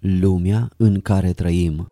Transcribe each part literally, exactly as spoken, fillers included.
lumea în care trăim.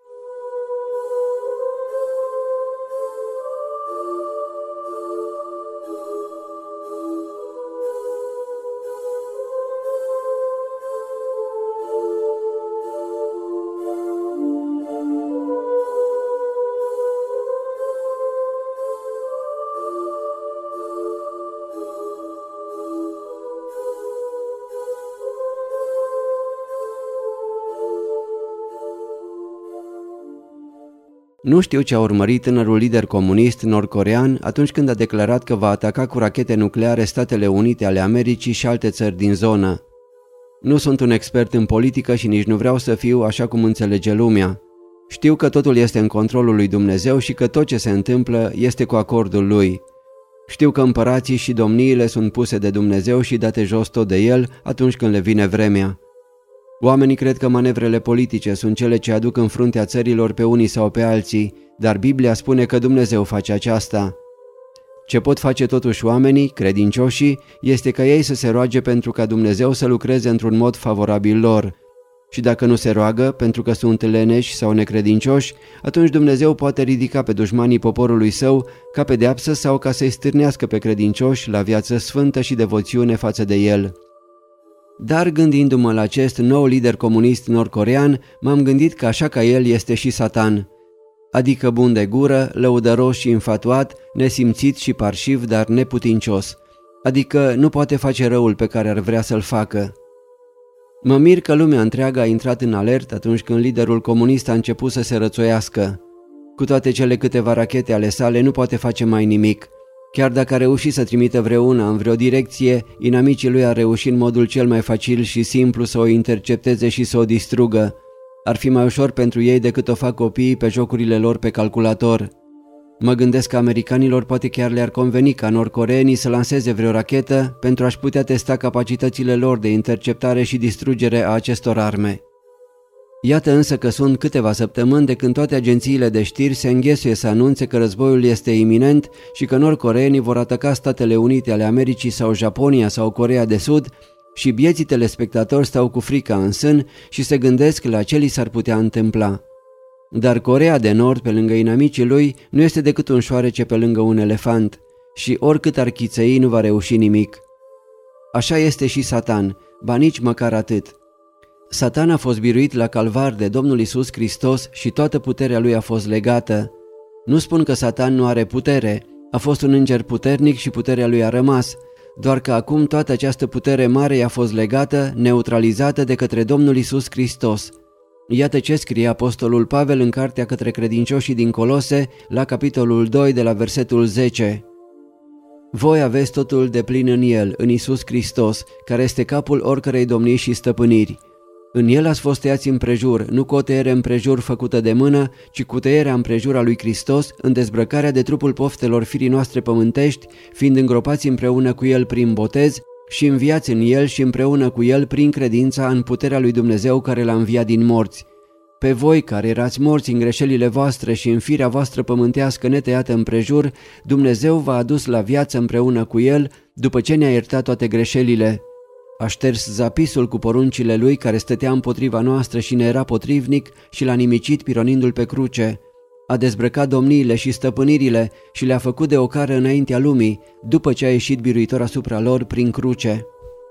Nu știu ce a urmărit tânărul lider comunist nord-corean atunci când a declarat că va ataca cu rachete nucleare Statele Unite ale Americii și alte țări din zonă. Nu sunt un expert în politică și nici nu vreau să fiu așa cum înțelege lumea. Știu că totul este în controlul lui Dumnezeu și că tot ce se întâmplă este cu acordul lui. Știu că împărații și domniile sunt puse de Dumnezeu și date jos tot de El atunci când le vine vremea. Oamenii cred că manevrele politice sunt cele ce aduc în fruntea țărilor pe unii sau pe alții, dar Biblia spune că Dumnezeu face aceasta. Ce pot face totuși oamenii, credincioșii, este ca ei să se roage pentru ca Dumnezeu să lucreze într-un mod favorabil lor. Și dacă nu se roagă, pentru că sunt leneși sau necredincioși, atunci Dumnezeu poate ridica pe dușmanii poporului său ca pedeapsă sau ca să-i stârnească pe credincioși la viață sfântă și devoțiune față de El. Dar gândindu-mă la acest nou lider comunist nord-corean, m-am gândit că așa ca el este și Satan, adică bun de gură, lăudăros și infatuat, nesimțit și parșiv, dar neputincios, adică nu poate face răul pe care ar vrea să-l facă. Mă mir că lumea întreagă a intrat în alert atunci când liderul comunist a început să se rățoiască. Cu toate cele câteva rachete ale sale nu poate face mai nimic. Chiar dacă a reușit să trimită vreuna în vreo direcție, inamicii lui ar reuși în modul cel mai facil și simplu să o intercepteze și să o distrugă. Ar fi mai ușor pentru ei decât o fac copiii pe jocurile lor pe calculator. Mă gândesc că americanilor poate chiar le-ar conveni ca nord-coreenii să lanseze vreo rachetă pentru a-și putea testa capacitățile lor de interceptare și distrugere a acestor arme. Iată însă că sunt câteva săptămâni de când toate agențiile de știri se înghesuie să anunțe că războiul este iminent și că nord-coreenii vor ataca Statele Unite ale Americii sau Japonia sau Coreea de Sud și bieții telespectatori stau cu frica în sân și se gândesc la ce li s-ar putea întâmpla. Dar Coreea de Nord, pe lângă inamicii lui, nu este decât un șoarece pe lângă un elefant și oricât ar chițăi nu va reuși nimic. Așa este și Satan, ba nici măcar atât. Satan a fost biruit la calvar de Domnul Iisus Hristos și toată puterea lui a fost legată. Nu spun că Satan nu are putere, a fost un înger puternic și puterea lui a rămas, doar că acum toată această putere mare i-a fost legată, neutralizată de către Domnul Iisus Hristos. Iată ce scrie apostolul Pavel în cartea către credincioșii din Colose, la capitolul doi, de la versetul zece. Voi aveți totul deplin în El, în Iisus Hristos, care este capul oricărei domnii și stăpâniri. În El ați fost tăiați împrejur, nu cu o tăiere împrejur făcută de mână, ci cu tăierea împrejur a lui Hristos, în dezbrăcarea de trupul poftelor firii noastre pământești, fiind îngropați împreună cu El prin botez și înviați în El și împreună cu El prin credința în puterea lui Dumnezeu care l-a înviat din morți. Pe voi care erați morți în greșelile voastre și în firea voastră pământească netăiată împrejur, Dumnezeu v-a adus la viață împreună cu El, după ce ne-a iertat toate greșelile. A șters zapisul cu poruncile lui care stătea împotriva noastră și ne era potrivnic și l-a nimicit pironindu-l pe cruce. A dezbrăcat domniile și stăpânirile și le-a făcut de ocară înaintea lumii, după ce a ieșit biruitor asupra lor prin cruce.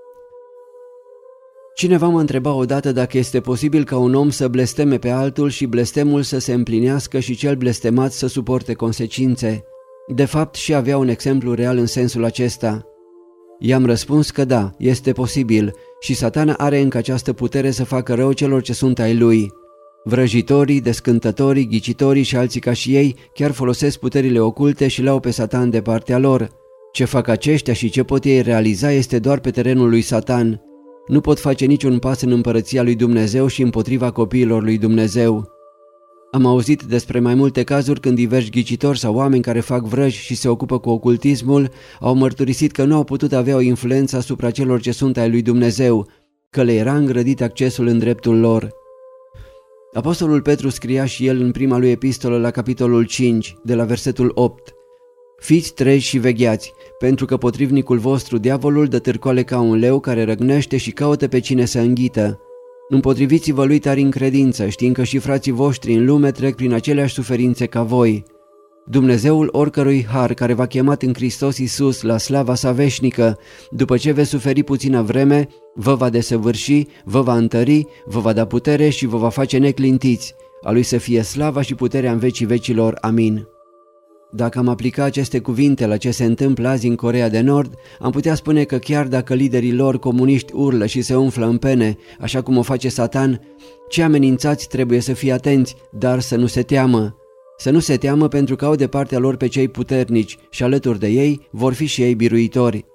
Cineva mă întreba odată dacă este posibil ca un om să blesteme pe altul și blestemul să se împlinească și cel blestemat să suporte consecințe. De fapt, și avea un exemplu real în sensul acesta. I-am răspuns că da, este posibil și Satana are încă această putere să facă rău celor ce sunt ai lui. Vrăjitorii, descântătorii, ghicitorii și alții ca și ei chiar folosesc puterile oculte și le-au pe Satan de partea lor. Ce fac aceștia și ce pot ei realiza este doar pe terenul lui Satan. Nu pot face niciun pas în împărăția lui Dumnezeu și împotriva copiilor lui Dumnezeu. Am auzit despre mai multe cazuri când diversi ghicitori sau oameni care fac vrăji și se ocupă cu ocultismul au mărturisit că nu au putut avea o influență asupra celor ce sunt ai lui Dumnezeu, că le era îngrădit accesul în dreptul lor. Apostolul Petru scria și el în prima lui epistolă la capitolul cinci, de la versetul opt. Fiți treji și vegheați, pentru că potrivnicul vostru, diavolul, dă târcoale ca un leu care răgnește și caută pe cine să înghită. Împotriviți-vă lui tari în credință, știind că și frații voștri în lume trec prin aceleași suferințe ca voi. Dumnezeul oricărui har care v-a chemat în Hristos Iisus la slava sa veșnică, după ce veți suferi puțină vreme, vă va desăvârși, vă va întări, vă va da putere și vă va face neclintiți. A lui să fie slava și puterea în vecii vecilor. Amin. Dacă am aplica aceste cuvinte la ce se întâmplă azi în Coreea de Nord, am putea spune că chiar dacă liderii lor comuniști urlă și se umflă în pene, așa cum o face Satan, cei amenințați trebuie să fie atenți, dar să nu se teamă. Să nu se teamă pentru că au de partea lor pe cei puternici și alături de ei vor fi și ei biruitori.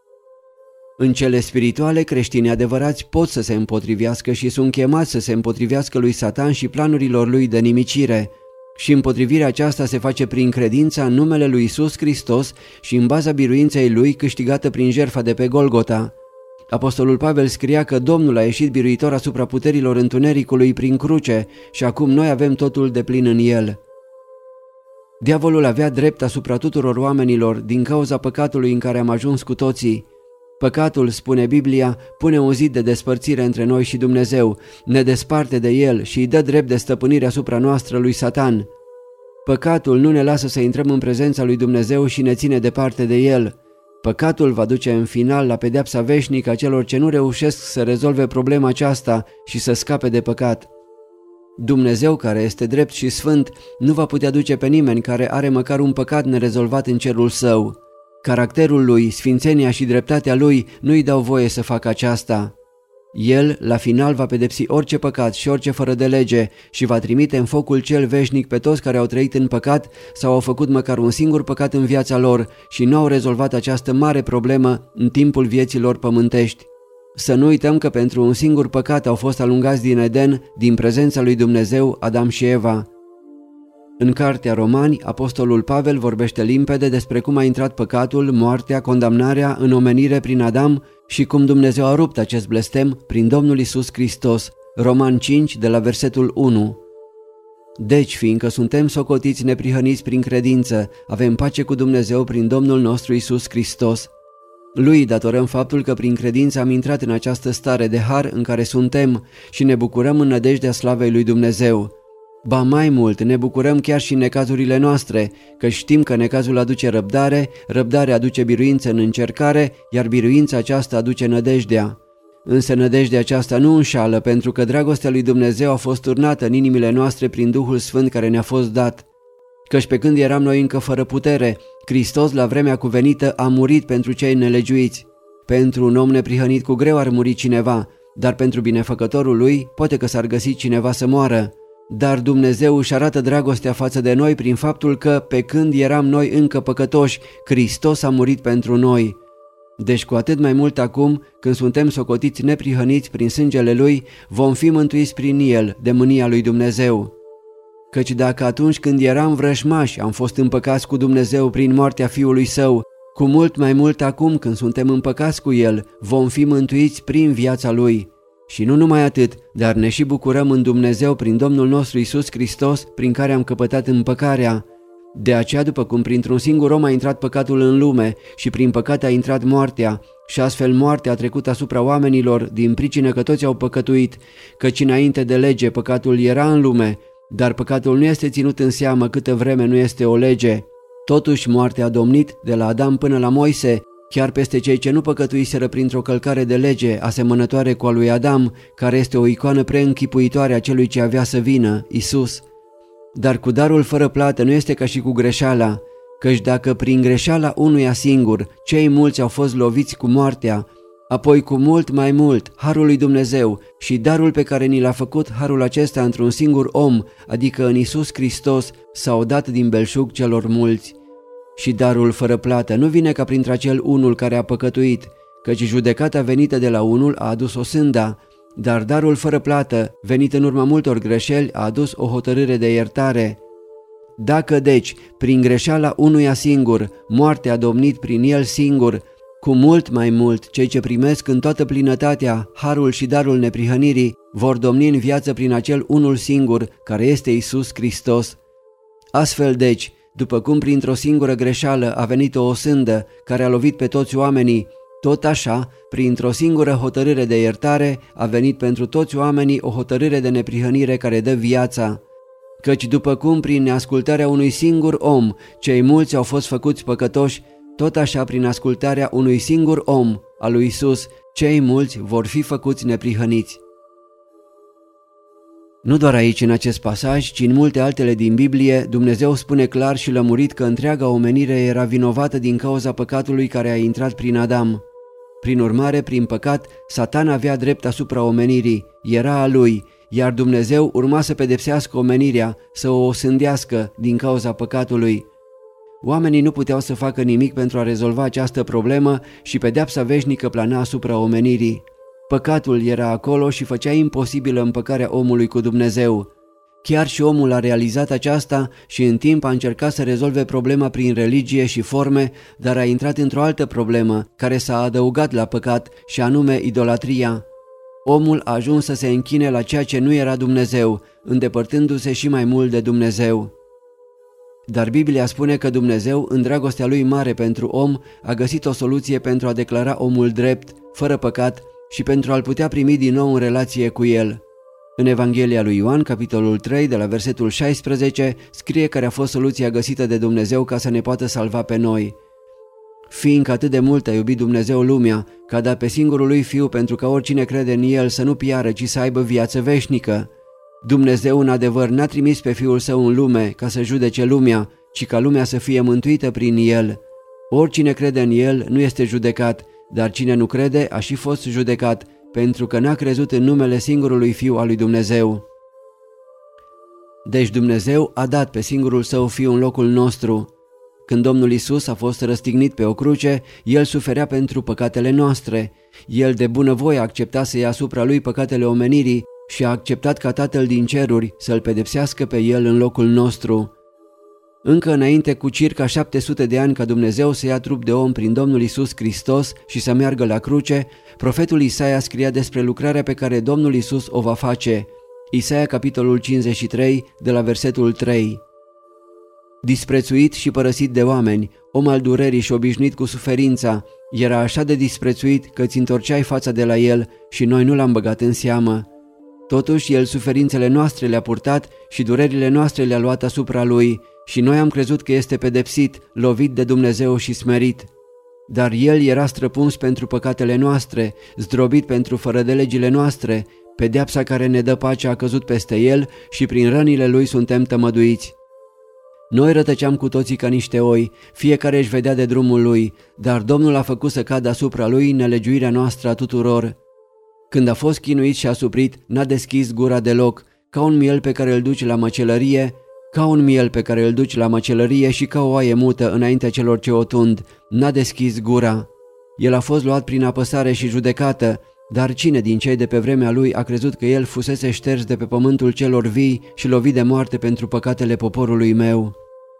În cele spirituale, creștinii adevărați pot să se împotrivească și sunt chemați să se împotrivească lui Satan și planurilor lui de nimicire. Și împotrivirea aceasta se face prin credința în numele lui Iisus Hristos și în baza biruinței lui câștigată prin jertfa de pe Golgota. Apostolul Pavel scria că Domnul a ieșit biruitor asupra puterilor întunericului prin cruce și acum noi avem totul deplin în el. Diavolul avea drept asupra tuturor oamenilor din cauza păcatului în care am ajuns cu toții. Păcatul, spune Biblia, pune un zid de despărțire între noi și Dumnezeu, ne desparte de El și îi dă drept de stăpânire asupra noastră lui Satan. Păcatul nu ne lasă să intrăm în prezența lui Dumnezeu și ne ține departe de El. Păcatul va duce în final la pedeapsa veșnică a celor ce nu reușesc să rezolve problema aceasta și să scape de păcat. Dumnezeu, care este drept și sfânt, nu va putea duce pe nimeni care are măcar un păcat nerezolvat în cerul său. Caracterul lui, sfințenia și dreptatea lui nu-i dau voie să facă aceasta. El, la final, va pedepsi orice păcat și orice fără de lege și va trimite în focul cel veșnic pe toți care au trăit în păcat sau au făcut măcar un singur păcat în viața lor și nu au rezolvat această mare problemă în timpul vieții lor pământești. Să nu uităm că pentru un singur păcat au fost alungați din Eden, din prezența lui Dumnezeu, Adam și Eva. În cartea Romani, apostolul Pavel vorbește limpede despre cum a intrat păcatul, moartea, condamnarea în omenire prin Adam și cum Dumnezeu a rupt acest blestem prin Domnul Iisus Hristos. Romani cinci, de la versetul unu. Deci, fiindcă suntem socotiți neprihăniți prin credință, avem pace cu Dumnezeu prin Domnul nostru Iisus Hristos. Lui datorăm faptul că prin credință am intrat în această stare de har în care suntem și ne bucurăm în nădejdea slavei lui Dumnezeu. Ba mai mult, ne bucurăm chiar și în necazurile noastre, că știm că necazul aduce răbdare, răbdarea aduce biruință în încercare, iar biruința aceasta aduce nădejdea. Însă nădejdea aceasta nu înșală, pentru că dragostea lui Dumnezeu a fost turnată în inimile noastre prin Duhul Sfânt care ne-a fost dat. Căci pe când eram noi încă fără putere, Hristos la vremea cuvenită a murit pentru cei nelegiuiți. Pentru un om neprihănit cu greu ar muri cineva, dar pentru binefăcătorul lui poate că s-ar găsi cineva să moară. Dar Dumnezeu își arată dragostea față de noi prin faptul că, pe când eram noi încă păcătoși, Hristos a murit pentru noi. Deci cu atât mai mult acum, când suntem socotiți neprihăniți prin sângele Lui, vom fi mântuiți prin El, de mânia lui Dumnezeu. Căci dacă atunci când eram vrăjmași am fost împăcați cu Dumnezeu prin moartea Fiului Său, cu mult mai mult acum când suntem împăcați cu El, vom fi mântuiți prin viața Lui. Și nu numai atât, dar ne și bucurăm în Dumnezeu prin Domnul nostru Iisus Hristos, prin care am căpătat împăcarea. De aceea, după cum printr-un singur om a intrat păcatul în lume și prin păcat a intrat moartea, și astfel moartea a trecut asupra oamenilor din pricină că toți au păcătuit, căci înainte de lege păcatul era în lume, dar păcatul nu este ținut în seamă câtă vreme nu este o lege. Totuși moartea a domnit de la Adam până la Moise, chiar peste cei ce nu păcătuiseră printr-o călcare de lege asemănătoare cu a lui Adam, care este o icoană preînchipuitoare a celui ce avea să vină, Isus. Dar cu darul fără plată nu este ca și cu greșeala, căci dacă prin greșeala unuia singur cei mulți au fost loviți cu moartea, apoi cu mult mai mult harul lui Dumnezeu și darul pe care ni l-a făcut harul acesta într-un singur om, adică în Isus Hristos, s-au dat din belșug celor mulți. Și darul fără plată nu vine ca printre acel unul care a păcătuit, căci judecata venită de la unul a adus o sânda, dar darul fără plată, venit în urma multor greșeli, a adus o hotărâre de iertare. Dacă deci, prin greșeala unuia singur, moartea a domnit prin el singur, cu mult mai mult cei ce primesc în toată plinătatea harul și darul neprihănirii vor domni în viață prin acel unul singur, care este Isus Hristos. Astfel deci, după cum printr-o singură greșeală a venit o osândă care a lovit pe toți oamenii, Tot așa, printr-o singură hotărâre de iertare, a venit pentru toți oamenii o hotărâre de neprihănire care dă viața. Căci după cum prin neascultarea unui singur om cei mulți au fost făcuți păcătoși, tot așa prin ascultarea unui singur om, al lui Isus, cei mulți vor fi făcuți neprihăniți. Nu doar aici în acest pasaj, ci în multe altele din Biblie, Dumnezeu spune clar și lămurit că întreaga omenire era vinovată din cauza păcatului care a intrat prin Adam. Prin urmare, prin păcat, Satan avea drept asupra omenirii, era a lui, iar Dumnezeu urma să pedepsească omenirea, să o osândească din cauza păcatului. Oamenii nu puteau să facă nimic pentru a rezolva această problemă și pedeapsa veșnică plana asupra omenirii. Păcatul era acolo și făcea imposibilă împăcarea omului cu Dumnezeu. Chiar și omul a realizat aceasta și în timp a încercat să rezolve problema prin religie și forme, dar a intrat într-o altă problemă care s-a adăugat la păcat și anume idolatria. Omul a ajuns să se închine la ceea ce nu era Dumnezeu, îndepărtându-se și mai mult de Dumnezeu. Dar Biblia spune că Dumnezeu, în dragostea lui mare pentru om, a găsit o soluție pentru a declara omul drept, fără păcat și pentru a-l putea primi din nou în relație cu el. În Evanghelia lui Ioan, capitolul trei, de la versetul șaisprezece, scrie care a fost soluția găsită de Dumnezeu ca să ne poată salva pe noi. Fiindcă atât de mult a iubit Dumnezeu lumea, că a dat pe singurul lui Fiu pentru ca oricine crede în El să nu piară, ci să aibă viață veșnică. Dumnezeu în adevăr n-a trimis pe Fiul Său în lume ca să judece lumea, ci ca lumea să fie mântuită prin El. Oricine crede în El nu este judecat, dar cine nu crede a și fost judecat, pentru că n-a crezut în numele singurului Fiu al lui Dumnezeu. Deci Dumnezeu a dat pe singurul Său Fiu în locul nostru. Când Domnul Isus a fost răstignit pe o cruce, El suferea pentru păcatele noastre. El de bunăvoie a acceptat să ia asupra Lui păcatele omenirii și a acceptat ca Tatăl din ceruri să-L pedepsească pe El în locul nostru. Încă înainte cu circa șapte sute de ani ca Dumnezeu să ia trup de om prin Domnul Isus Hristos și să meargă la cruce, profetul Isaia scria despre lucrarea pe care Domnul Isus o va face. Isaia capitolul cincizeci și trei, de la versetul trei. Disprețuit și părăsit de oameni, om al durerii și obișnuit cu suferința, era așa de disprețuit că ți întorceai fața de la El și noi nu l-am băgat în seamă. Totuși, El suferințele noastre le-a purtat și durerile noastre le-a luat asupra Lui și noi am crezut că este pedepsit, lovit de Dumnezeu și smerit. Dar El era străpuns pentru păcatele noastre, zdrobit pentru fără de legile noastre, pedeapsa care ne dă pacea a căzut peste El și prin rănile Lui suntem tămăduiți. Noi rătăceam cu toții ca niște oi, fiecare își vedea de drumul lui, dar Domnul a făcut să cadă asupra Lui nelegiuirea noastră a tuturor. Când a fost chinuit și asuprit, n-a deschis gura deloc, ca un miel pe care îl duci la măcelărie, ca un miel pe care îl duci la măcelărie și ca o oaie mută înaintea celor ce o tund, n-a deschis gura. El a fost luat prin apăsare și judecată, dar cine din cei de pe vremea lui a crezut că el fusese șters de pe pământul celor vii și lovit de moarte pentru păcatele poporului meu?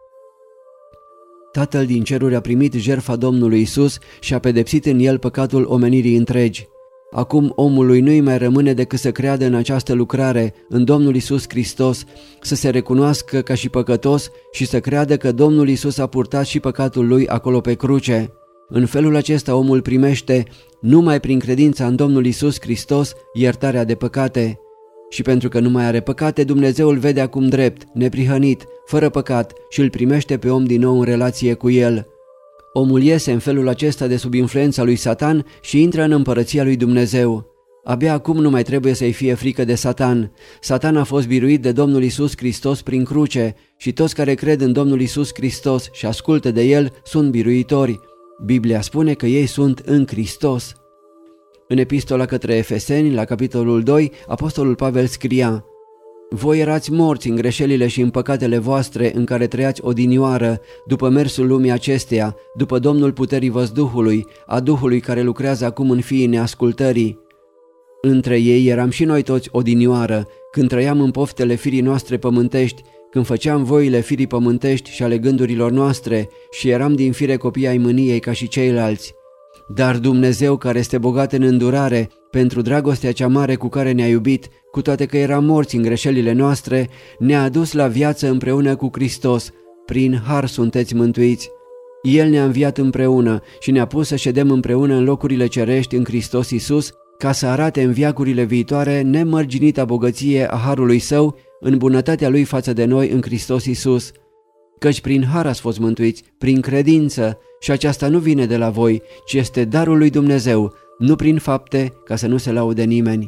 Tatăl din ceruri a primit jertfa Domnului Isus și a pedepsit în el păcatul omenirii întregi. Acum omului nu-i mai rămâne decât să creadă în această lucrare, în Domnul Isus Hristos, să se recunoască ca și păcătos și să creadă că Domnul Isus a purtat și păcatul lui acolo pe cruce. În felul acesta omul primește, numai prin credința în Domnul Isus Hristos, iertarea de păcate. Și pentru că nu mai are păcate, Dumnezeu îl vede acum drept, neprihănit, fără păcat și îl primește pe om din nou în relație cu el. Omul iese în felul acesta de sub influența lui Satan și intră în împărăția lui Dumnezeu. Abia acum nu mai trebuie să-i fie frică de Satan. Satan a fost biruit de Domnul Isus Hristos prin cruce și toți care cred în Domnul Isus Hristos și ascultă de El sunt biruitori. Biblia spune că ei sunt în Hristos. În epistola către Efeseni, la capitolul doi, apostolul Pavel scria: Voi erați morți în greșelile și în păcatele voastre în care trăiați odinioară, după mersul lumii acesteia, după domnul puterii văzduhului, a Duhului care lucrează acum în fiii neascultării. Între ei eram și noi toți odinioară, când trăiam în poftele firii noastre pământești, când făceam voile firii pământești și ale gândurilor noastre și eram din fire copii ai mâniei ca și ceilalți. Dar Dumnezeu, care este bogat în îndurare, pentru dragostea cea mare cu care ne-a iubit, cu toate că eram morți în greșelile noastre, ne-a adus la viață împreună cu Hristos. Prin har sunteți mântuiți. El ne-a înviat împreună și ne-a pus să ședem împreună în locurile cerești în Hristos Iisus, ca să arate în veacurile viitoare nemărginita bogăție a harului Său în bunătatea Lui față de noi în Hristos Iisus. Căci prin har ați fost mântuiți, prin credință, și aceasta nu vine de la voi, ci este darul lui Dumnezeu, nu prin fapte, ca să nu se laude nimeni.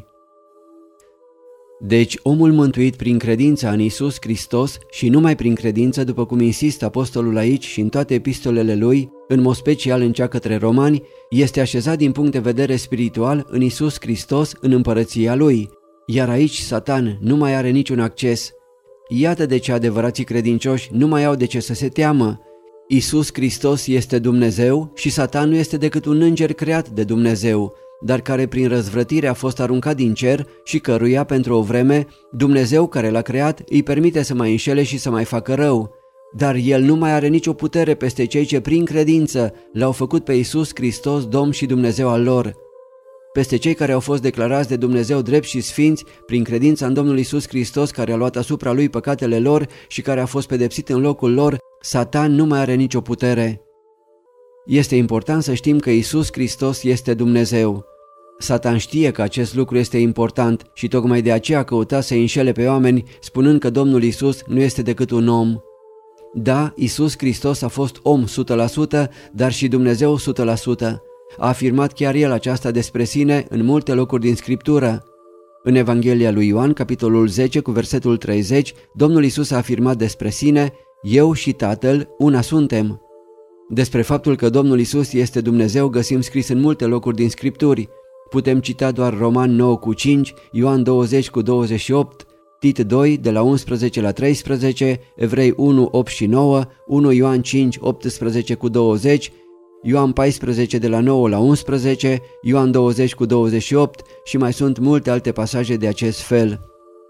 Deci omul mântuit prin credința în Iisus Hristos și numai prin credință, după cum insistă apostolul aici și în toate epistolele lui, în mod special în cea către romani, este așezat din punct de vedere spiritual în Iisus Hristos în împărăția lui, iar aici Satan nu mai are niciun acces. Iată de ce adevărații credincioși nu mai au de ce să se teamă. Iisus Hristos este Dumnezeu și Satan nu este decât un înger creat de Dumnezeu, dar care prin răzvrătire a fost aruncat din cer și căruia pentru o vreme Dumnezeu care l-a creat îi permite să mai înșele și să mai facă rău. Dar el nu mai are nicio putere peste cei ce prin credință l-au făcut pe Iisus Hristos Domn și Dumnezeu al lor. Peste cei care au fost declarați de Dumnezeu drept și sfinți prin credința în Domnul Iisus Hristos, care a luat asupra lui păcatele lor și care a fost pedepsit în locul lor, Satan nu mai are nicio putere. Este important să știm că Iisus Hristos este Dumnezeu. Satan știe că acest lucru este important și tocmai de aceea a căutat să înșele pe oameni, spunând că Domnul Iisus nu este decât un om. Da, Iisus Hristos a fost om o sută la sută, dar și Dumnezeu o sută la sută. A afirmat chiar el aceasta despre sine în multe locuri din Scriptură. În Evanghelia lui Ioan, capitolul zece, cu versetul treizeci, Domnul Iisus a afirmat despre sine: eu și Tatăl una suntem. Despre faptul că Domnul Iisus este Dumnezeu găsim scris în multe locuri din Scripturi. Putem cita doar Roman nouă cu cinci, Ioan douăzeci cu douăzeci și opt, Tit doi de la unsprezece la treisprezece, Evrei unu, opt și nouă, unu Ioan cinci, optsprezece cu douăzeci, Ioan paisprezece de la nouă la unsprezece, Ioan douăzeci cu douăzeci și opt și mai sunt multe alte pasaje de acest fel.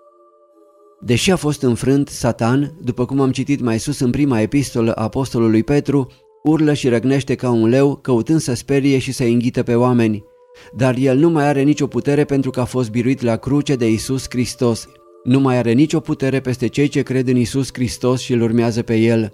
Deși a fost înfrânt, Satan, după cum am citit mai sus în prima epistolă a apostolului Petru, urlă și răgnește ca un leu, căutând să sperie și să înghită pe oameni. Dar el nu mai are nicio putere pentru că a fost biruit la cruce de Iisus Hristos. Nu mai are nicio putere peste cei ce cred în Iisus Hristos și îl urmează pe el.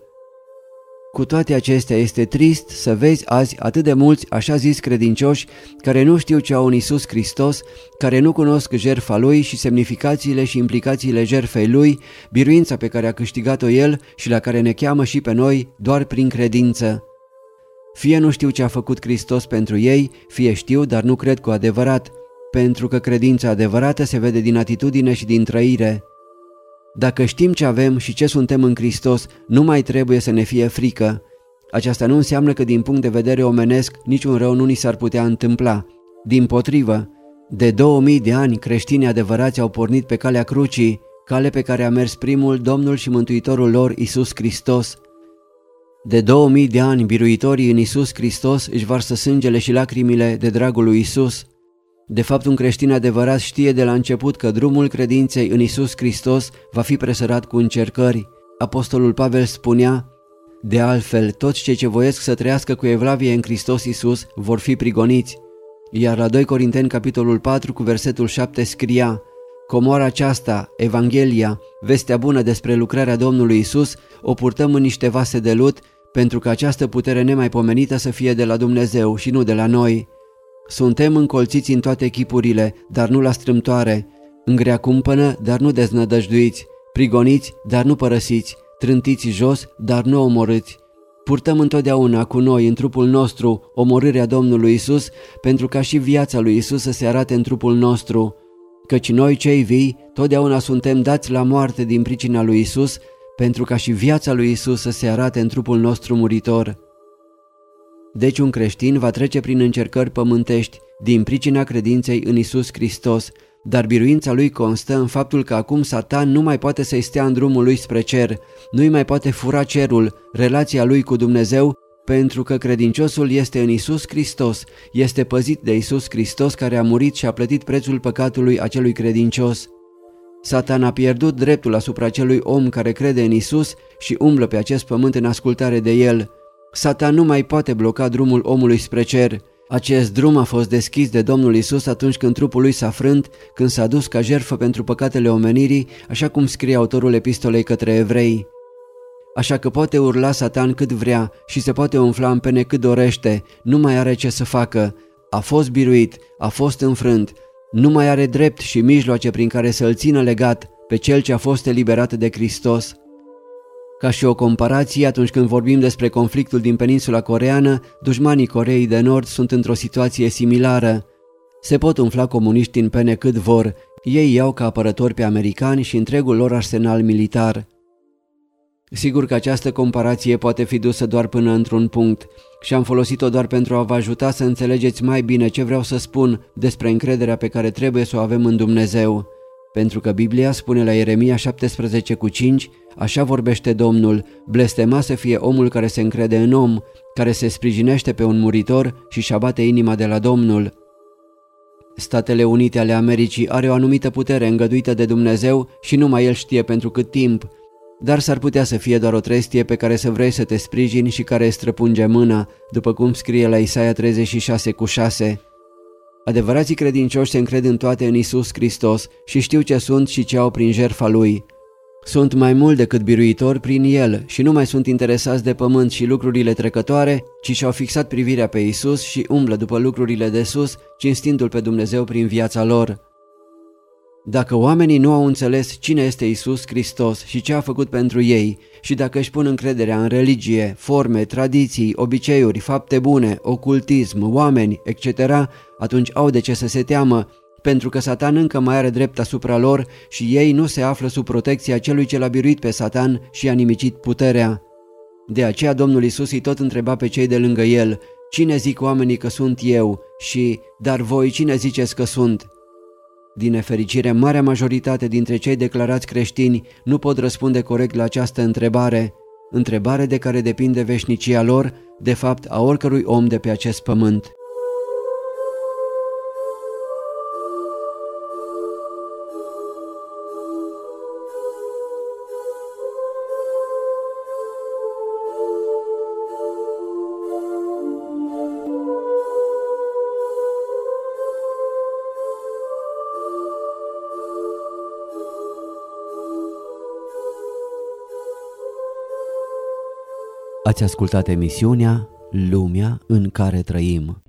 Cu toate acestea, este trist să vezi azi atât de mulți așa zis credincioși care nu știu ce au în Iisus Hristos, care nu cunosc jertfa Lui și semnificațiile și implicațiile jertfei Lui, biruința pe care a câștigat-o El și la care ne cheamă și pe noi doar prin credință. Fie nu știu ce a făcut Hristos pentru ei, fie știu, dar nu cred cu adevărat, pentru că credința adevărată se vede din atitudine și din trăire. Dacă știm ce avem și ce suntem în Hristos, nu mai trebuie să ne fie frică. Aceasta nu înseamnă că din punct de vedere omenesc niciun rău nu ni s-ar putea întâmpla. Dimpotrivă, de două mii de ani creștinii adevărați au pornit pe calea crucii, cale pe care a mers primul Domnul și Mântuitorul lor, Iisus Hristos. De două mii de ani biruitorii în Iisus Hristos își varsă sângele și lacrimile de dragul lui Iisus. De fapt, un creștin adevărat știe de la început că drumul credinței în Iisus Hristos va fi presărat cu încercări. Apostolul Pavel spunea: de altfel, toți cei ce voiesc să trăiască cu evlavie în Hristos Iisus vor fi prigoniți. Iar la doi Corinteni, capitolul patru, cu versetul șapte scria: comoara aceasta, Evanghelia, vestea bună despre lucrarea Domnului Iisus, o purtăm în niște vase de lut, pentru că această putere nemaipomenită să fie de la Dumnezeu și nu de la noi. Suntem încolțiți în toate chipurile, dar nu la strâmtoare, în grea cumpănă, dar nu deznădăjduiți, prigoniți, dar nu părăsiți, trântiți jos, dar nu omorâți. Purtăm întotdeauna cu noi în trupul nostru omorârea Domnului Isus, pentru ca și viața lui Isus să se arate în trupul nostru. Căci noi cei vii totdeauna suntem dați la moarte din pricina lui Isus, pentru ca și viața lui Isus să se arate în trupul nostru muritor. Deci un creștin va trece prin încercări pământești din pricina credinței în Iisus Hristos, dar biruința lui constă în faptul că acum Satan nu mai poate să-i stea în drumul lui spre cer, nu-i mai poate fura cerul, relația lui cu Dumnezeu, pentru că credinciosul este în Iisus Hristos, este păzit de Iisus Hristos care a murit și a plătit prețul păcatului acelui credincios. Satan a pierdut dreptul asupra acelui om care crede în Iisus și umblă pe acest pământ în ascultare de el. Satan nu mai poate bloca drumul omului spre cer. Acest drum a fost deschis de Domnul Iisus atunci când trupul lui s-a frânt, când s-a dus ca jertfă pentru păcatele omenirii, așa cum scrie autorul epistolei către evrei. Așa că poate urla Satan cât vrea și se poate umfla în pene cât dorește, nu mai are ce să facă. A fost biruit, a fost înfrânt, nu mai are drept și mijloace prin care să-l țină legat pe cel ce a fost eliberat de Hristos. Ca și o comparație, atunci când vorbim despre conflictul din peninsula coreeană, dușmanii Coreei de Nord sunt într-o situație similară. Se pot umfla comuniști în pene cât vor, ei iau ca apărători pe americani și întregul lor arsenal militar. Sigur că această comparație poate fi dusă doar până într-un punct și am folosit-o doar pentru a vă ajuta să înțelegeți mai bine ce vreau să spun despre încrederea pe care trebuie să o avem în Dumnezeu. Pentru că Biblia spune la Ieremia șaptesprezece cu cinci, așa vorbește Domnul, blestemat să fie omul care se încrede în om, care se sprijinește pe un muritor și își abate inima de la Domnul. Statele Unite ale Americii are o anumită putere îngăduită de Dumnezeu și numai El știe pentru cât timp, dar s-ar putea să fie doar o trestie pe care să vrei să te sprijini și care îți străpunge mâna, după cum scrie la Isaia treizeci și șase cu șase. Adevărații credincioși se încred în toate în Iisus Hristos și știu ce sunt și ce au prin jertfa Lui. Sunt mai mult decât biruitori prin El și nu mai sunt interesați de pământ și lucrurile trecătoare, ci și-au fixat privirea pe Iisus și umblă după lucrurile de sus, cinstindu-L pe Dumnezeu prin viața lor. Dacă oamenii nu au înțeles cine este Iisus Hristos și ce a făcut pentru ei, și dacă își pun încrederea în religie, forme, tradiții, obiceiuri, fapte bune, ocultism, oameni, et cetera, atunci au de ce să se teamă, pentru că Satan încă mai are drept asupra lor și ei nu se află sub protecția celui ce l-a biruit pe Satan și a nimicit puterea. De aceea Domnul Iisus îi tot întreba pe cei de lângă el, cine zic oamenii că sunt eu și, dar voi cine ziceți că sunt? Din nefericire, marea majoritate dintre cei declarați creștini nu pot răspunde corect la această întrebare, întrebare de care depinde veșnicia lor, de fapt a oricărui om de pe acest pământ. Ați ascultat emisiunea Lumea în care trăim.